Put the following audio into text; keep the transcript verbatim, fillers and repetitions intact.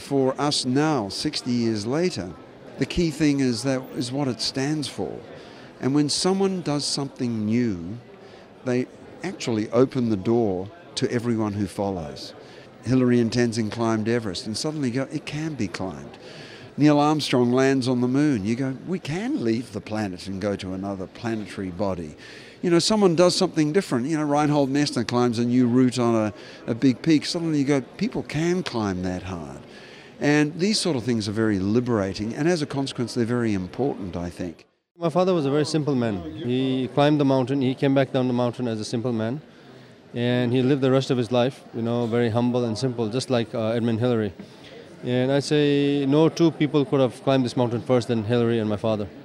for us now, sixty years later, the key thing is that is what it stands for. And when someone does something new, they actually open the door to everyone who follows. Hillary and Tenzing climbed Everest, and suddenly you go, it can be climbed. Neil Armstrong lands on the moon. You go, we can leave the planet and go to another planetary body. You know, someone does something different. You know, Reinhold Messner climbs a new route on a, a big peak. Suddenly you go, people can climb that hard. And these sort of things are very liberating, and as a consequence, they're very important, I think. My father was a very simple man. He climbed the mountain. He came back down the mountain as a simple man. And he lived the rest of his life, you know, very humble and simple, just like uh, Edmund Hillary. And I say no two people could have climbed this mountain first than Hillary and my father.